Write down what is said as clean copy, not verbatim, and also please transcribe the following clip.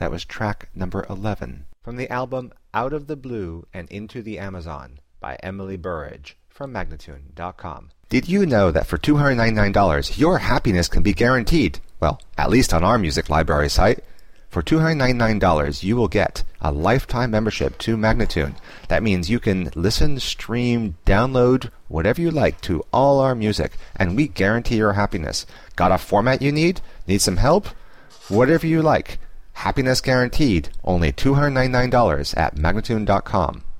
That was track number 11 from the album Out of the Blue and Into the Amazon by Emily Burridge from Magnatune.com. Did you know that for $299 your happiness can be guaranteed? Well, at least on our music library site. For $299 you will get a lifetime membership to Magnatune. That means you can listen, stream, download, whatever you like to all our music, and we guarantee your happiness. Got a format you need? Need some help? Whatever you like. Happiness guaranteed. Only $299 at Magnatune.com.